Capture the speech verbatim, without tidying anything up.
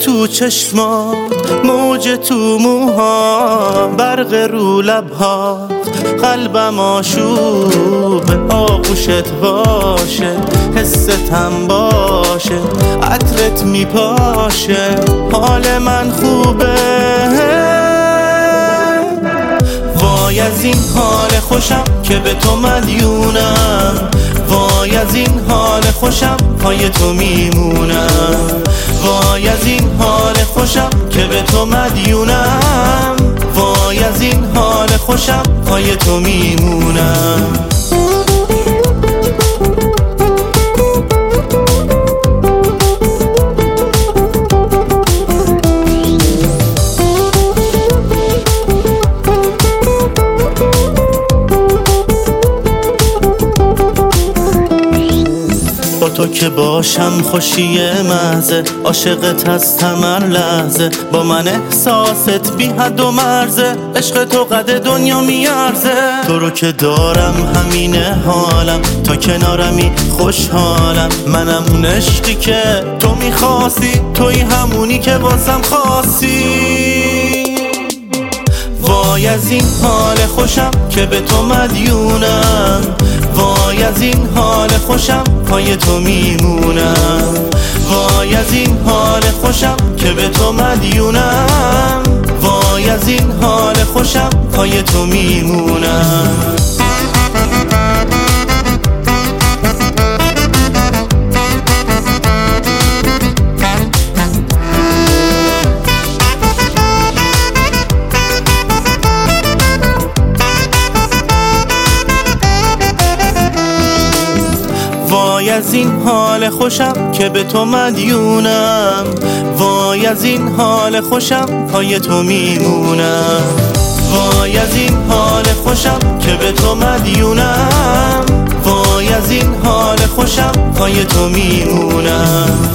تو چشما، موج تو موها، برق رو لبها، قلبم آشوب آغوشت باشه، حستم باشه، عطرت میپاشه، حال من خوبه. وای از این حال خوشم که به تو مدیونم، وای از این حال خوشم پای تو میمونم، وای از این حال خوشم که به تو مدیونم، وای از این حال خوشم پای تو میمونم. با تو که باشم خوشی محضه، عاشقت هستم هر لحظه، با من احساست بی حد و مرزه، عشق تو قد دنیا میارزه. تو رو که دارم همینه حالم، تا کنارمی خوشحالم، منم اون عشقی که تو میخواستی، توی همونی که واسم خواستی. وای از این حال خوشم که به تو مدیونم، وای از این حال خوشم پای تو میمونم، وای از این حال خوشم که به تو مدیونم، وای از این حال خوشم پای تو میمونم. وای از این حال خوشم که به تو مدیونم، وای از این حال خوشم پای تو میمونم، وای از این حال خوشم که به تو مدیونم، وای از این حال خوشم پای تو میمونم.